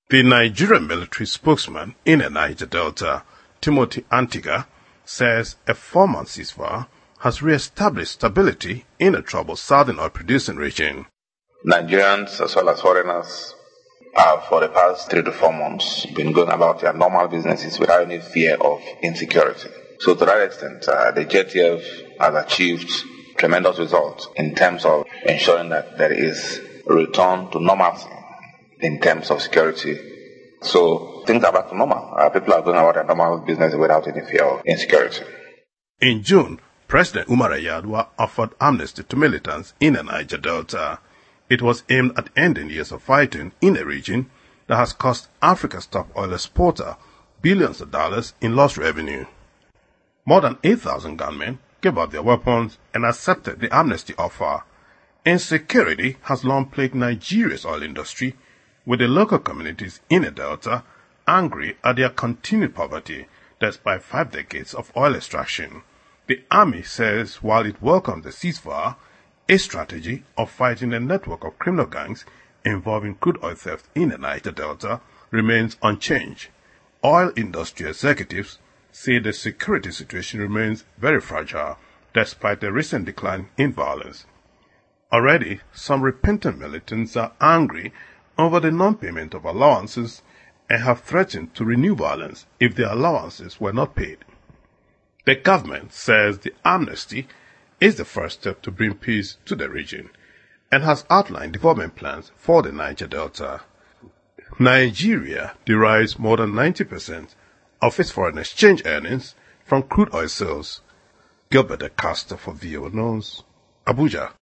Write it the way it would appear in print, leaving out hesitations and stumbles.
The Nigerian military spokesman in the Niger Delta, Timothy Antiga, says a 4-month ceasefire has re-established stability in a troubled southern oil-producing region. Nigerians as well as foreigners have for the past 3 to 4 months been going about their normal businesses without any fear of insecurity. So to that extent, the JTF has achieved tremendous results in terms of ensuring that there is a return to normalcy in terms of security. So things are back to normal. People are going about their normal business without any fear of insecurity. In June, President Umar Yar'Adua offered amnesty to militants in the Niger Delta. It was aimed at ending years of fighting in a region that has cost Africa's top oil exporter billions of dollars in lost revenue. More than 8,000 gunmen gave up their weapons and accepted the amnesty offer. Insecurity has long plagued Nigeria's oil industry, with the local communities in the Delta angry at their continued poverty despite 5 decades of oil extraction. The army says while it welcomes the ceasefire, a strategy of fighting a network of criminal gangs involving crude oil theft in the Niger Delta remains unchanged. Oil industry executives say the security situation remains very fragile despite the recent decline in violence. Already, some repentant militants are angry over the non-payment of allowances and have threatened to renew violence if the allowances were not paid. The government says the amnesty is the first step to bring peace to the region and has outlined development plans for the Niger Delta. Nigeria derives more than 90% of its foreign exchange earnings from crude oil sales. Gilbert Acosta for VOA News, Abuja.